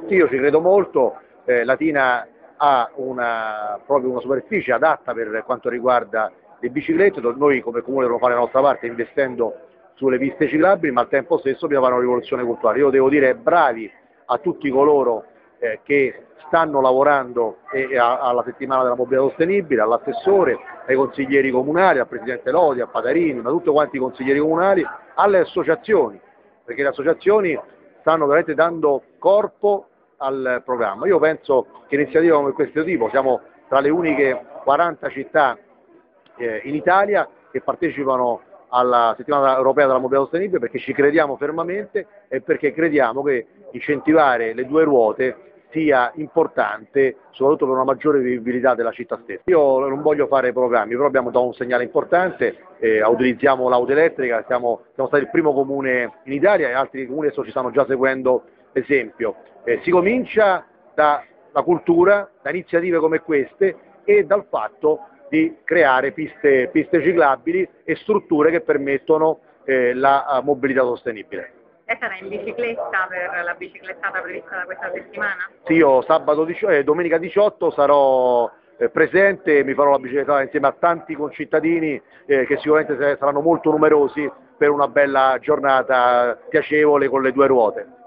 Sì, io ci credo molto, Latina ha proprio una superficie adatta per quanto riguarda le biciclette, noi come comune dobbiamo fare la nostra parte investendo sulle piste ciclabili, ma al tempo stesso dobbiamo fare una rivoluzione culturale. Io devo dire bravi a tutti coloro che stanno lavorando alla settimana della mobilità sostenibile, all'assessore, ai consiglieri comunali, al presidente Lodi, a Patarini, ma tutti quanti i consiglieri comunali, alle associazioni, perché le associazioni stanno veramente dando corpo al programma. Io penso che iniziative come questo tipo, siamo tra le uniche 40 città in Italia che partecipano alla settimana europea della mobilità sostenibile perché ci crediamo fermamente e perché crediamo che incentivare le due ruote sia importante soprattutto per una maggiore vivibilità della città stessa. Io non voglio fare programmi, però abbiamo dato un segnale importante, utilizziamo l'auto elettrica, siamo stati il primo comune in Italia e altri comuni adesso ci stanno già seguendo l'esempio. Si comincia dalla cultura, da iniziative come queste e dal fatto di creare piste ciclabili e strutture che permettono la mobilità sostenibile. E sarà in bicicletta per la biciclettata prevista da questa settimana? Sì, io domenica 18 sarò presente e mi farò la biciclettata insieme a tanti concittadini che sicuramente saranno molto numerosi per una bella giornata piacevole con le due ruote.